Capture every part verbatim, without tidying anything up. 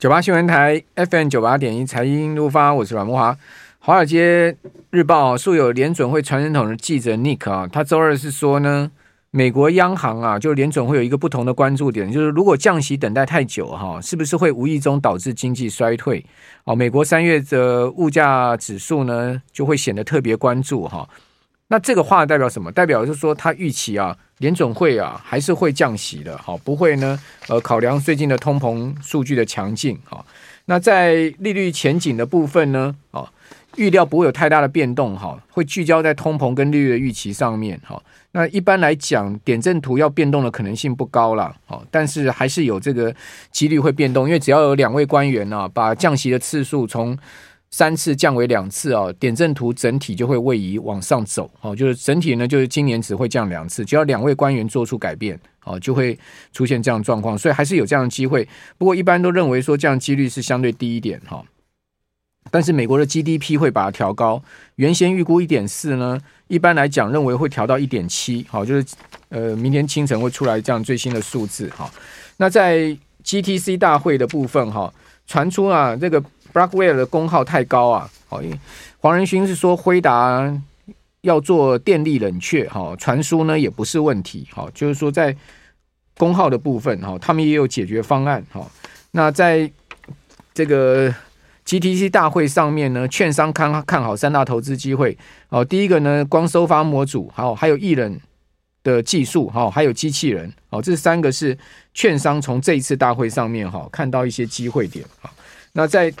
九八新闻台 F M 九八点一财经路发，我是阮慕骅。华尔街日报素有联准会传声筒的记者 Nick 啊，他周二是说呢，美国央行啊，就联准会有一个不同的关注点，就是如果降息等待太久哈，是不是会无意中导致经济衰退？哦，美国三月的物价指数呢，就会显得特别关注哈。那这个话代表什么？代表就是说，他预期啊，联准会啊还是会降息的，好，不会呢，呃，考量最近的通膨数据的强劲，好，那在利率前景的部分呢，哦，预料不会有太大的变动，哈，会聚焦在通膨跟利率的预期上面，哈。那一般来讲，点阵图要变动的可能性不高啦，好，但是还是有这个几率会变动，因为只要有两位官员啊，把降息的次数从三次降为两次哦，点阵图整体就会位移往上走哦，就是整体呢，就是今年只会降两次，只要两位官员做出改变哦，就会出现这样的状况，所以还是有这样的机会。不过一般都认为说这样的几率是相对低一点哈、哦。但是美国的 G D P 会把它调高，原先预估 一点四 呢，一般来讲认为会调到 一点七， 好，就是呃明天清晨会出来这样最新的数字哈。那在 G T C 大会的部分哈，传出啊这个 Blackwell 的功耗太高啊，好，黄仁勋是说辉达要做电力冷却，哈，传输呢也不是问题，好，就是说在功耗的部分哈，他们也有解决方案，哈。那在这个 G T C 大会上面呢，券商看看好三大投资机会，哦，第一个呢，光收发模组，好，还有艺人的技术，好，还有机器人，好，这三个是券商从这一次大会上面哈看到一些机会点，好，那在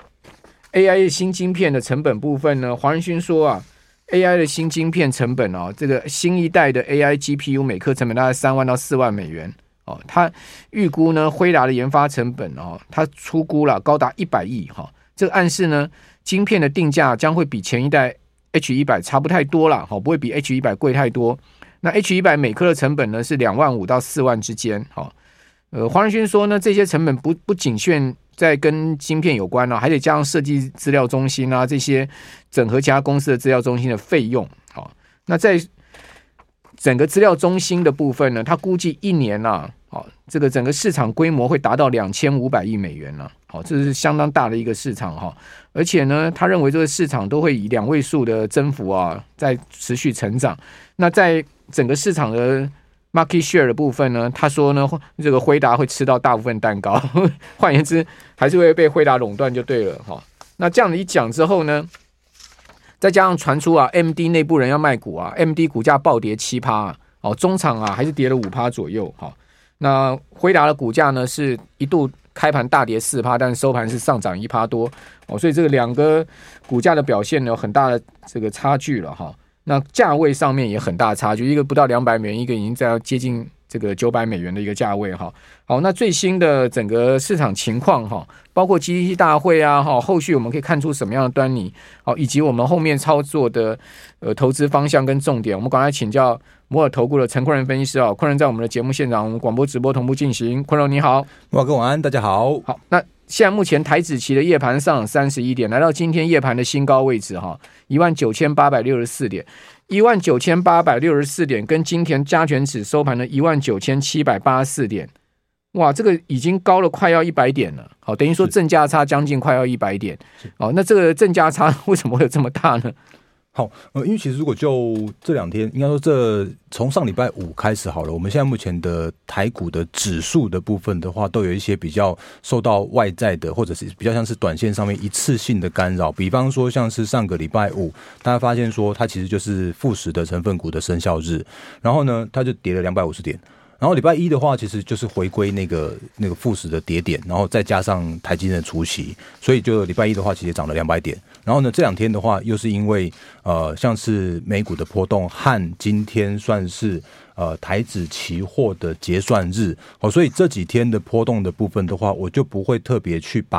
A I 新晶片的成本部分呢，黄仁勋说啊 ，A I 的新晶片成本哦，这个新一代的 A I G P U 每颗成本大概三万到四万美元哦，他预估呢，辉达的研发成本哦，他出估了高达一百亿哈。这个暗示呢，晶片的定价将会比前一代 H 一百 差不太多啦，不会比 H 一百 贵太多。那 H 一百 每颗的成本呢是两万五到四万之间。呃，黄仁勋说呢，这些成本不不仅限在跟晶片有关啊，还得加上设计资料中心啊，这些整合其他公司的资料中心的费用。好，那在整个资料中心的部分呢，他估计一年啊，好，这个整个市场规模会达到两千五百亿美元了、啊。好，这是相当大的一个市场哈，而且呢，他认为这个市场都会以两位数的增幅啊，在持续成长。那在整个市场的 market share 的部分呢，他说呢，这个辉达会吃到大部分蛋糕，换言之，还是会被辉达垄断就对了哈。那这样的一讲之后呢，再加上传出啊 ，M D 内部人要卖股啊 ，M D 股价暴跌七趴、啊，哦，中场啊还是跌了五趴左右哈。那辉达的股价呢是一度开盘大跌四趴，但收盘是上涨一趴多哦，所以这个两个股价的表现呢有很大的这个差距了哈。那价位上面也很大的差距，一个不到两百美元，一个已经在接近这个九百美元的一个价位哈。好，那最新的整个市场情况哈，包括 G T C 大会啊哈，后续我们可以看出什么样的端倪，好，以及我们后面操作的呃投资方向跟重点，我们赶快请教摩尔投顾的陈坤仁分析师啊，坤仁在我们的节目现场，我们广播直播同步进行。坤仁你好。 哇，各位晚安，大家好。 好，那现在目前台指期的夜盘上涨三十一点，来到今天夜盘的新高位置哈，一万九千八百六十四点，一万九千八百六十四点跟今天加权指收盘的一万九千七百八十四点，哇，这个已经高了快要一百点了。好，等于说正价差将近快要一百点。哦，那这个正价差为什么会有这么大呢？ 好，呃，因为其实如果就这两天，应该说这从上礼拜五开始好了，我们现在目前的台股的指数的部分的话，都有一些比较受到外在的，或者是比较像是短线上面一次性的干扰，比方说像是上个礼拜五，大家发现说它其实就是富时的成分股的生效日，然后呢，它就跌了两百五十点。然后礼拜一的话，其实就是回归那个那个富时的跌点，然后再加上台积电的除息，所以就礼拜一的话，其实涨了两百点。然后呢，这两天的话，又是因为呃，像是美股的波动和今天算是呃台指期货的结算日，哦，所以这几天的波动的部分的话，我就不会特别去把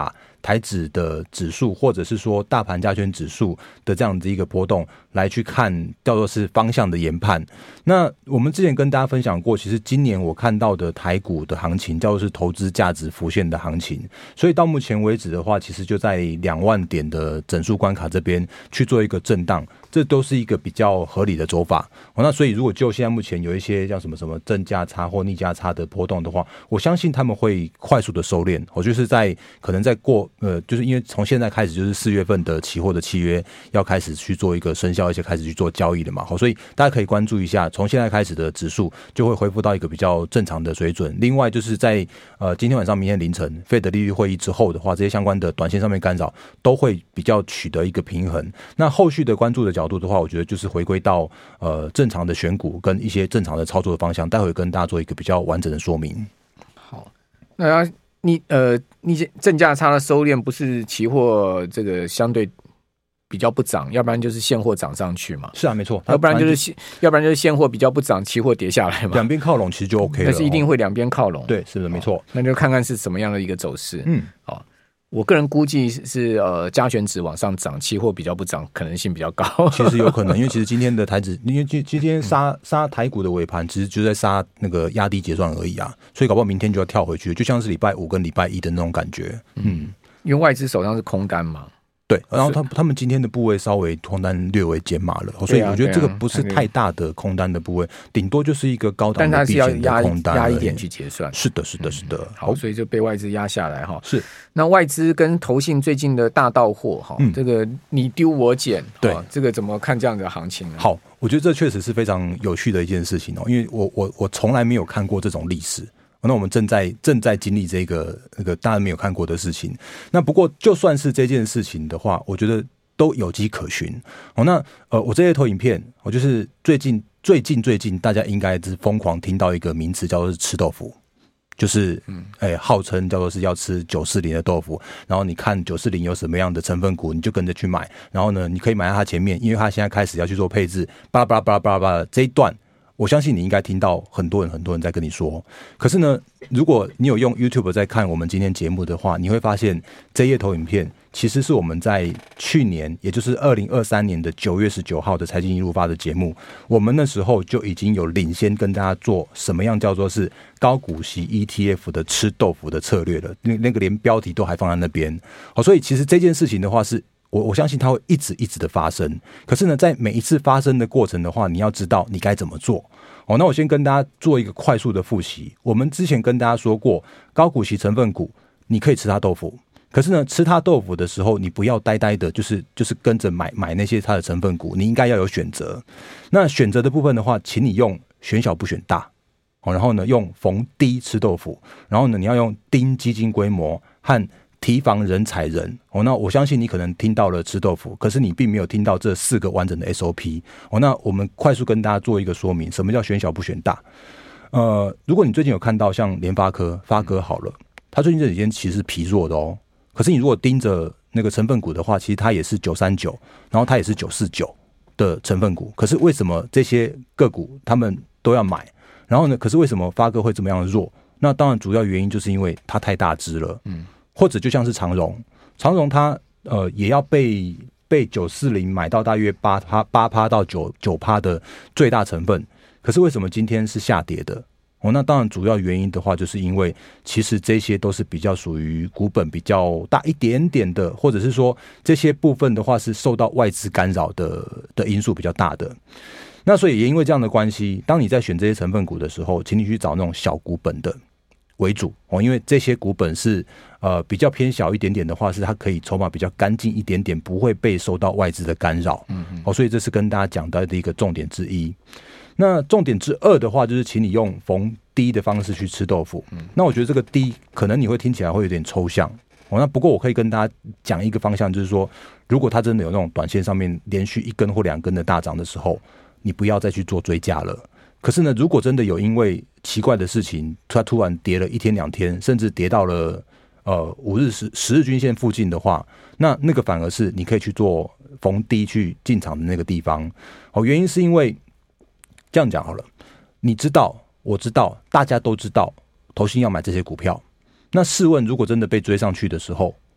台指的指数或者是说大盘加权指数的这样子一个波动来去看，叫做是方向的研判。那我们之前跟大家分享过，其实今年我看到的台股的行情叫做是投资价值浮现的行情，所以到目前为止的话，其实就在两万点的整数关卡这边去做一个震荡，这都是一个比较合理的走法。那所以如果就现在目前有一些叫什么什么正价差或逆价差的波动的话，我相信他们会快速的收敛。我就是在可能在过呃，就是因为从现在开始就是四月份的期货的契约要开始去做一个生效，而且开始去做交易了嘛，所以大家可以关注一下，从现在开始的指数就会恢复到一个比较正常的水准。另外就是在呃今天晚上、明天凌晨F E D利率会议之后的话，这些相关的短线上面干扰都会比较取得一个平衡。那后续的关注的角度的话，我觉得就是回归到呃正常的选股跟一些正常的操作的方向，待会跟大家做一个比较完整的说明。 好，那你呃你正价差的收敛，不是期货这个相对比较不涨，要不然就是现货涨上去嘛。 是啊，没错。 要不然就是要不然就是现货比较不涨，期货跌下来嘛。 两边靠拢其实就 OK 了。 但是一定会两边靠拢。 对，是的，没错。 那就看看是什么样的一个走势。 嗯， 好。我个人估计是呃加权指往上涨，期货比较不涨，可能性比较高。 其实有可能，因为其实今天的台指，因为今今天杀杀台股的尾盘，其实就在杀那个压低结算而已啊，所以搞不好明天就要跳回去，就像是礼拜五跟礼拜一的那种感觉。嗯， 因为外资手上是空单嘛。 对，然后他他们今天的部位稍微空单略微减码了，所以我觉得这个不是太大的空单的部位，顶多就是一个高档的避险的空单， 压一点去结算。 是的，是的，是的。 嗯、好，所以就被外资压下来哈。 是， 那外资跟投信最近的大到货哈、嗯，这个你丢我捡， 对， 这个怎么看这样的行情呢？ 好，我觉得这确实是非常有趣的一件事情哦，因为我我我从来没有看过这种历史。那我们正在正在经历这个那个大家没有看过的事情。那不过就算是这件事情的话，我觉得都有迹可循。哦，那呃，我这些投影片，我就是最近最近最近大家应该是疯狂听到一个名词叫做是吃豆腐，就是嗯，哎，号称叫做是要吃九四零的豆腐，然后你看九四零有什么样的成分股，你就跟着去买，然后呢，你可以买在它前面，因为它现在开始要去做配置，巴拉巴拉巴拉巴拉巴拉这一段。我相信你应该听到很多人很多人在跟你说，可是呢，如果你有用 YouTube 在看我们今天节目的话，你会发现这页投影片其实是我们在去年，也就是二零二三年的九月十九号的财经一路发的节目，我们那时候就已经有领先跟大家做什么样叫做是高股息 E T F 的吃豆腐的策略了，那那个连标题都还放在那边。好，所以其实这件事情的话是。我我相信它会一直一直的发生，可是呢，在每一次发生的过程的话，你要知道你该怎么做。哦，那我先跟大家做一个快速的复习。我们之前跟大家说过，高股息成分股你可以吃它豆腐，可是呢，吃它豆腐的时候，你不要呆呆的，就是就是跟着买买那些它的成分股，你应该要有选择。那选择的部分的话，请你用选小不选大，哦，然后呢，用逢低吃豆腐，然后呢，你要用盯基金规模和提防人踩人。哦，那我相信你可能听到了吃豆腐，可是你并没有听到这四个完整的 S O P。哦，那我们快速跟大家做一个说明，什么叫选小不选大？呃，如果你最近有看到像联发科、发科好了，它最近这几天其实是疲弱的哦。可是你如果盯着那个成分股的话，其实它也是九三九，然后它也是九四九的成分股。可是为什么这些个股他们都要买？然后呢？可是为什么发科会这么样的弱？那当然主要原因就是因为它太大只了。嗯。或者就像是长荣，长荣它呃也要被被九四零买到大约八趴八趴到九九趴的最大成分，可是为什么今天是下跌的？哦，那当然主要原因的话，就是因为其实这些都是比较属于股本比较大一点点的，或者是说这些部分的话是受到外资干扰的的因素比较大的。那所以也因为这样的关系，当你在选这些成分股的时候，请你去找那种小股本的为主哦，因为这些股本是呃比较偏小一点点的话，是它可以筹码比较干净一点点，不会被受到外资的干扰。嗯嗯，哦，所以这是跟大家讲到的一个重点之一。那重点之二的话，就是请你用逢低的方式去吃豆腐。嗯，那我觉得这个低可能你会听起来会有点抽象哦。那不过我可以跟大家讲一个方向，就是说，如果它真的有那种短线上面连续一根或两根的大涨的时候，你不要再去做追加了。可是呢，如果真的有因为奇怪的事情，它突然跌了一天两天，甚至跌到了呃五日十十日均线附近的话，那那个反而是你可以去做逢低去进场的那个地方。哦，原因是因为这样讲好了，你知道，我知道，大家都知道，投信要买这些股票。那试问，如果真的被追上去的时候，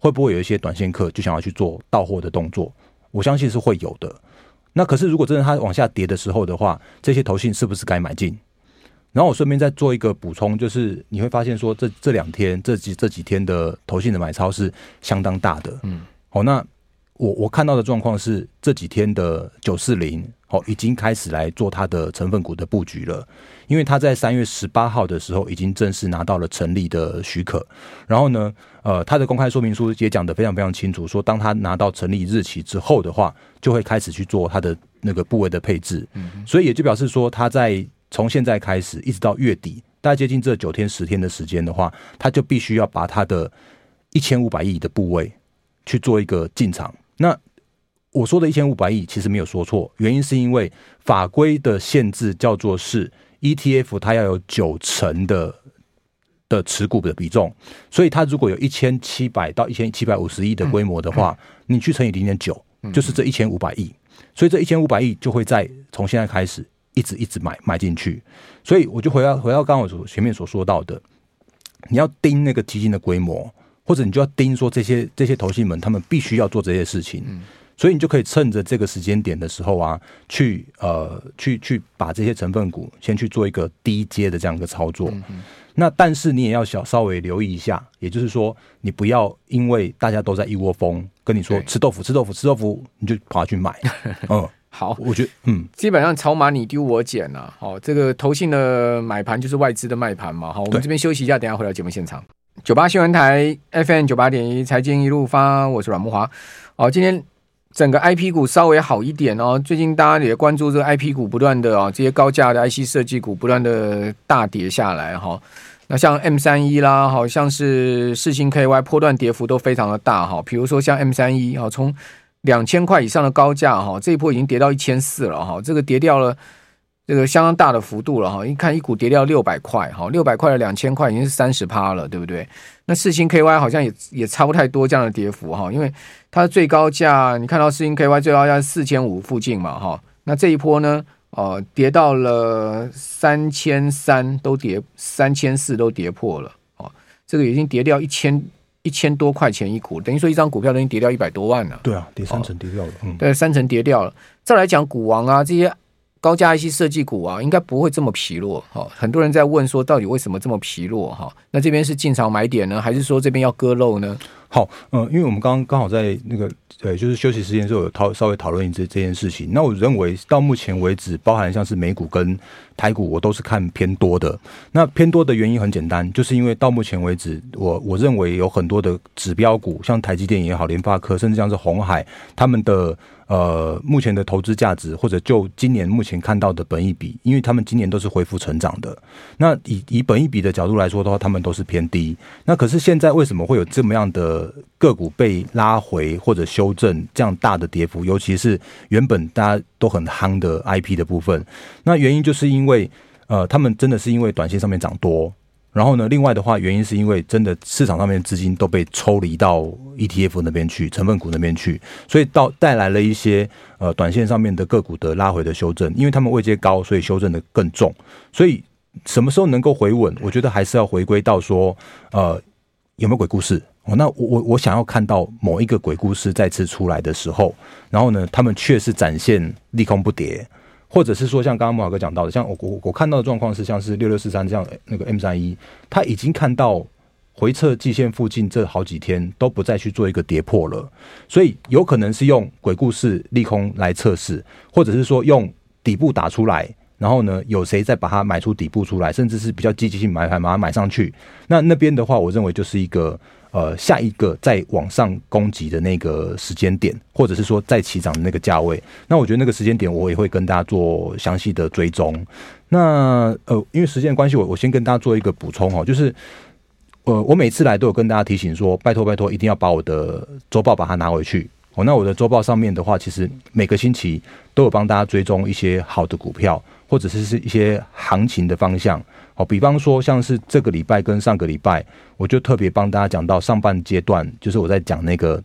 会不会有一些短线客就想要去做到货的动作？我相信是会有的。那可是如果真的它往下跌的时候的话，这些投信是不是该买进？然后我顺便再做一个补充，就是你会发现说这这两天这几这几天的投信的买超是相当大的。嗯，好，那我我看到的状况是这几天的九四零好已经开始来做它的成分股的布局了，因为它在三月十八号的时候已经正式拿到了成立的许可，然后呢，呃，它的公开说明书也讲得非常非常清楚，说当它拿到成立日期之后的话，就会开始去做它的那个部位的配置，嗯，所以也就表示说它在从现在开始一直到月底，大概接近这九天十天的时间的话，他就必须要把他的一千五百亿的部位去做一个进场。那我说的一千五百亿其实没有说错，原因是因为法规的限制叫做是 E T F 它要有九成的的持股的比重，所以它如果有一千七百到一千七百五十亿的规模的话，嗯、你去乘以零点九，就是这一千五百亿，所以这一千五百亿就会在从现在开始。一直一直买买进去，所以我就回到回到刚刚我前面所说到的，你要盯那个基金的规模，或者你就要盯说这些这些投信们他们必须要做这些事情，嗯、所以你就可以趁着这个时间点的时候啊，去呃去去把这些成分股先去做一个低阶的这样一个操作。嗯嗯那但是你也要小稍微留意一下，也就是说，你不要因为大家都在一窝蜂跟你说吃豆腐吃豆腐吃豆腐，你就跑去买，嗯。 好， 我觉得嗯， 基本上筹码你丢我捡啊，好，这个投信的买盘就是外资的卖盘嘛，好，我们这边休息一下，等一下回到节目现场。九八新闻台 F M 九八点一财经一路发，我是阮慕骅。好，今天整个 I P 股稍微好一点哦，最近大家也关注这个 I P 股不断的哦，这些高价的 I C 设计股不断的大跌下来哈。那像 M 三十一 啦，好像是世芯 K Y 波段跌幅都非常的大哈，比如说像 M 三十一 好从两千块以上的高价哈，这一波已经跌到一千四了哈，这个跌掉了这个相当大的幅度了哈。一看一股跌掉六百块哈，六百块的两千块已经是三十趴了，对不对？那世芯 K Y 好像也也差不太多这样的跌幅哈，因为它的最高价你看到世芯 K Y 最高价是四千五附近嘛哈，那这一波呢，呃，跌到了三千三，都跌三千四都跌破了哦，这个已经跌掉一千。一千多块钱一股，等于说一张股票都已经跌掉一百多万了。 对啊，跌三成跌掉了。嗯， 对，三成跌掉了。再来讲股王啊，这些高价 I C 设计股啊，应该不会这么疲弱。哈，很多人在问说，到底为什么这么疲弱？哈，那这边是进场买点呢，还是说这边要割肉呢？ 好，嗯、呃，因为我们刚刚刚好在那个呃，就是休息时间的时候有讨稍微讨论这这件事情。那我认为到目前为止，包含像是美股跟台股，我都是看偏多的。那偏多的原因很简单，就是因为到目前为止，我我认为有很多的指标股，像台积电也好，联发科，甚至像是鸿海，他们的呃目前的投资价值，或者就今年目前看到的本益比，因为他们今年都是恢复成长的。那以以本益比的角度来说的话，他们都是偏低。那可是现在为什么会有这么样的个股被拉回或者修正这样大的跌幅，尤其是原本大家都很夯的 I P 的部分，那原因就是因为呃，他们真的是因为短线上面涨多，然后呢，另外的话原因是因为真的市场上面的资金都被抽离到 E T F 那边去，成分股那边去，所以到带来了一些呃短线上面的个股的拉回的修正，因为他们位阶高，所以修正的更重，所以什么时候能够回稳，我觉得还是要回归到说呃有没有鬼故事。哦，那我我想要看到某一个鬼故事再次出来的时候，然后呢，他们确实展现利空不跌，或者是说像刚刚慕骅哥讲到的，像我我我看到的状况是像是六六四三这样那个 M 三十一，他已经看到回撤季线附近这好几天都不再去做一个跌破了，所以有可能是用鬼故事利空来测试，或者是说用底部打出来。然后呢，有谁再把它买出底部出来，甚至是比较积极性买盘把它买上去，那那边的话，我认为就是一个呃下一个再往上攻击的那个时间点，或者是说再起涨的那个价位。那我觉得那个时间点我也会跟大家做详细的追踪。那呃，因为时间的关系，我我先跟大家做一个补充哦，就是呃，我每次来都有跟大家提醒说，拜托拜托，一定要把我的周报把它拿回去。哦，那我的周报上面的话，其实每个星期都有帮大家追踪一些好的股票，或者是一些行情的方向。好，比方说像是这个礼拜跟上个礼拜，我就特别帮大家讲到上半阶段，就是我在讲那个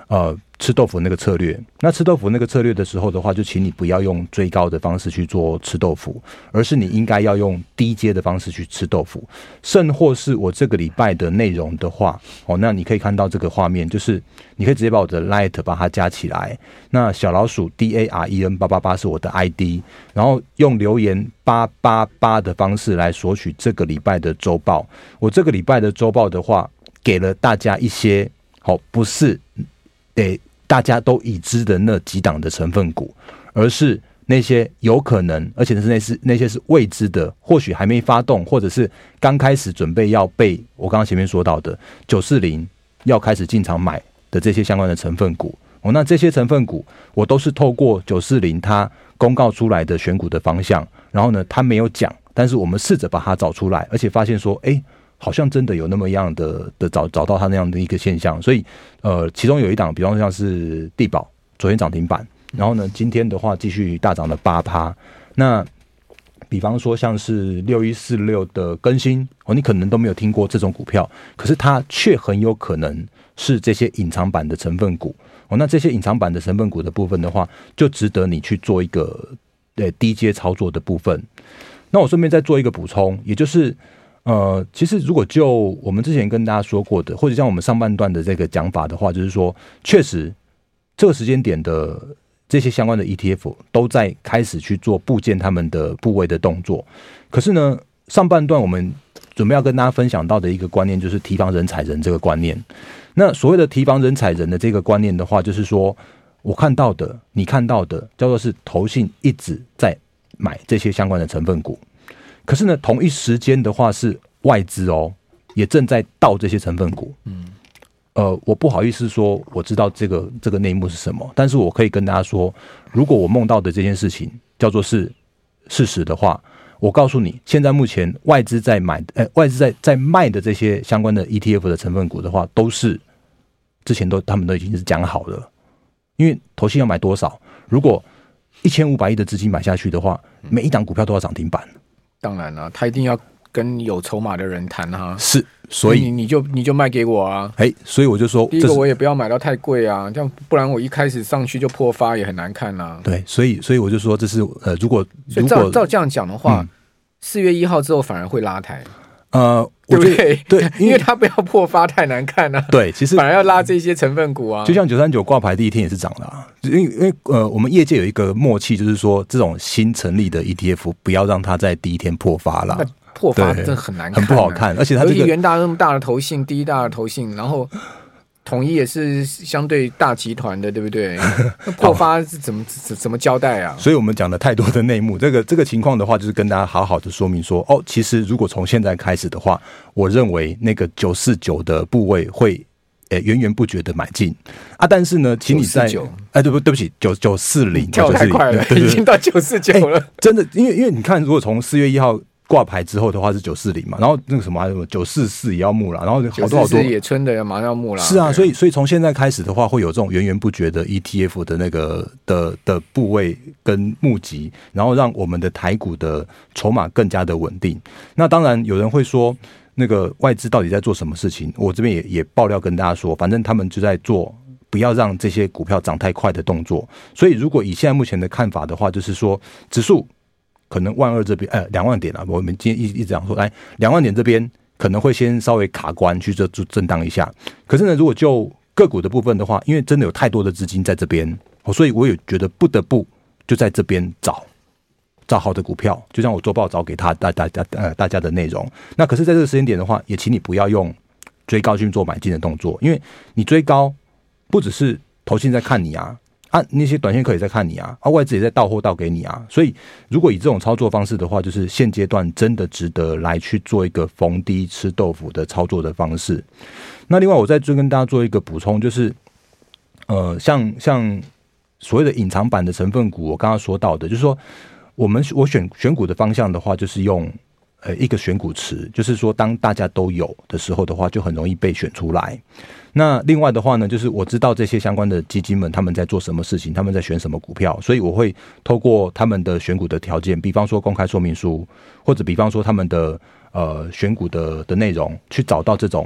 呃吃豆腐那个策略。那吃豆腐那个策略的时候的话，就请你不要用追高的方式去做吃豆腐，而是你应该要用低阶的方式去吃豆腐。甚或是我这个礼拜的内容的话，哦，那你可以看到这个画面，就是你可以直接把我的 Light 把它加起来，那小老鼠 D A R E N 八八八是我的 I D， 然后用留言八八八的方式来索取这个礼拜的周报。我这个礼拜的周报的话，给了大家一些好、哦、不是诶大家都已知的那几档的成分股，而是那些有可能，而且是那是那些是未知的，或许还没发动，或者是刚开始准备要被我刚刚前面说到的九四零要开始进场买的这些相关的成分股。哦，那这些成分股我都是透过九四零它公告出来的选股的方向，然后呢，它没有讲，但是我们试着把它找出来，而且发现说，哎，好像真的有那么样的的找找到它那样的一个现象。所以，呃，其中有一档，比方像是地保，昨天涨停板，然后呢，今天的话继续大涨了八趴。那比方说像是六一四六的更新，哦，你可能都没有听过这种股票，可是它却很有可能是这些隐藏版的成分股。哦，那这些隐藏版的成分股的部分的话，就值得你去做一个呃低阶操作的部分。那我顺便再做一个补充，也就是呃，其实如果就我们之前跟大家说过的，或者像我们上半段的这个讲法的话，就是说，确实这个时间点的这些相关的 E T F 都在开始去做部件他们的部位的动作。可是呢，上半段我们准备要跟大家分享到的一个观念，就是提防人踩人这个观念。那所谓的提防人踩人的这个观念的话，就是说我看到的你看到的叫做是投信一直在买这些相关的成分股，可是呢同一时间的话是外资哦也正在倒这些成分股。嗯，呃，我不好意思说我知道这个这个内幕是什么，但是我可以跟大家说，如果我梦到的这件事情叫做是事实的话，我告诉你，现在目前外资在买，呃，外资在在卖的这些相关的 E T F 的成分股的话，都是之前都他们都已经是讲好了，因为投信要买多少，如果一千五百亿的资金买下去的话，每一档股票都要涨停板。 当然了，他一定要跟有筹码的人谈哈。 是，所以你你就你就卖给我啊。 哎，所以我就说， 第一个我也不要买到太贵啊，这样不然我一开始上去就破发也很难看啊。 对，所以所以我就说，这是呃，如果所以照照这样讲的话，四、嗯、月一号之后反而会拉抬。呃， 对不对？ 对，因为, 因为它不要破发太难看啊。 对，其实反而要拉这些成分股啊。 就像九三九挂牌第一天也是涨了、啊，因为因为呃，我们业界有一个默契，就是说这种新成立的 E T F 不要让它在第一天破发啦。 破发真的很难看、啊， 很不好看，而且它这个尤其元大那么大的投信，第一大的投信，然后统一也是相对大集团的，对不对？那破发是怎么怎么交代啊？ 所以我们讲了太多的内幕，这个这个情况的话，就是跟大家好好的说明说，哦，其实如果从现在开始的话，我认为那个九四九的部位会呃源源不绝的买进啊，但是呢，请你在哎，对不对不起，九九四零跳太快了，已经到九四九了、欸， 真的，因为因为你看，如果从四月一号挂牌之后的话是九四零嘛，然后那个什么还有什么九四四也要募了，然后好多好多野村的马上要募了。 是啊，所以所以从现在开始的话，会有这种源源不绝的 E T F 的那个的的部位跟募集，然后让我们的台股的筹码更加的稳定。那当然有人会说，那个外资到底在做什么事情？我这边也也爆料跟大家说，反正他们就在做不要让这些股票涨太快的动作。所以如果以现在目前的看法的话，就是说指数可能万二这边，呃，两万点啊，我们今天一一直讲说，来两万点这边可能会先稍微卡关去这震荡一下。可是呢，如果就个股的部分的话，因为真的有太多的资金在这边，所以我也觉得不得不就在这边找找好的股票，就像我周报找给他大大家呃大家的内容。那可是在这个时间点的话，也请你不要用追高去做买进的动作，因为你追高不只是投信在看你啊。啊，那些短线客也在看你啊，啊，外资也在倒货倒给你啊，所以如果以这种操作方式的话，就是现阶段真的值得来去做一个逢低吃豆腐的操作的方式。那另外，我再跟大家做一个补充，就是呃，像像所谓的隐藏版的成分股，我刚刚说到的，就是说我们我选选股的方向的话，就是用呃一个选股池，就是说当大家都有的时候的话，就很容易被选出来。那另外的话呢，就是我知道这些相关的基金们他们在做什么事情，他们在选什么股票，所以我会透过他们的选股的条件，比方说公开说明书，或者比方说他们的呃选股的的内容，去找到这种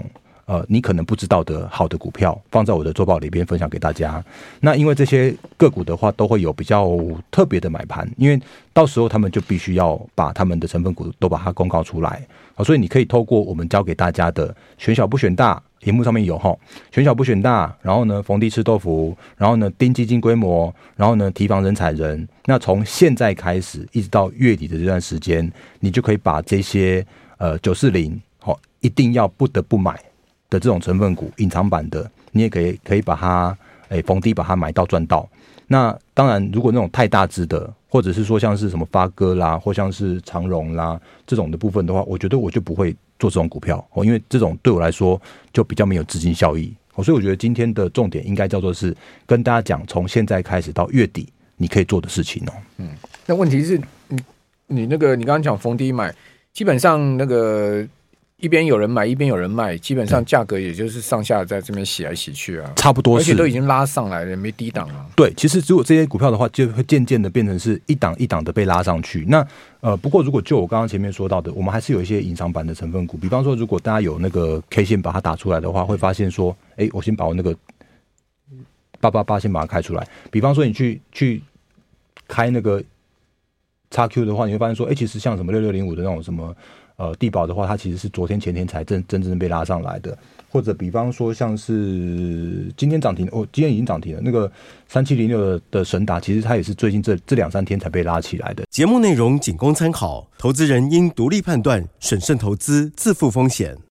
呃，你可能不知道的好的股票，放在我的周报里边分享给大家。那因为这些个股的话，都会有比较特别的买盘，因为到时候他们就必须要把他们的成分股都把它公告出来，好，所以你可以透过我们教给大家的选小不选大，荧幕上面有哈，选小不选大，然后呢逢低吃豆腐，然后呢盯基金规模，然后呢提防人踩人。那从现在开始一直到月底的这段时间，你就可以把这些呃九四零好一定要不得不买的这种成分股，隐藏版的，你也可以可以把它诶逢低把它买到赚到。那当然，如果那种太大只的，或者是说像是什么发哥啦，或像是长荣啦这种的部分的话，我觉得我就不会做这种股票，因为这种对我来说就比较没有资金效益。所以我觉得今天的重点应该叫做是跟大家讲，从现在开始到月底你可以做的事情哦。 嗯，那问题是你你那个你刚刚讲逢低买，基本上那个。一边有人买一边有人卖，基本上价格也就是上下在这边洗来洗去啊， 差不多是， 而且都已经拉上来了，没低档啊。 对，其实如果这些股票的话，就会渐渐的变成是一档一档的被拉上去。那呃，不过如果就我刚刚前面说到的，我们还是有一些隐藏版的成分股，比方说，如果大家有那个 K 线把它打出来的话，会发现说，哎，我先把我那个八八八先把它开出来。比方说，你去去开那个 X Q 的话，你会发现说，哎，其实像什么六六零五的那种什么。呃，地保的话，它其实是昨天前天才真真正被拉上来的，或者比方说像是今天涨停，哦，今天已经涨停了。那个三七零六的的神达，其实它也是最近这这两三天才被拉起来的。 节目内容仅供参考，投资人应独立判断，审慎投资，自负风险。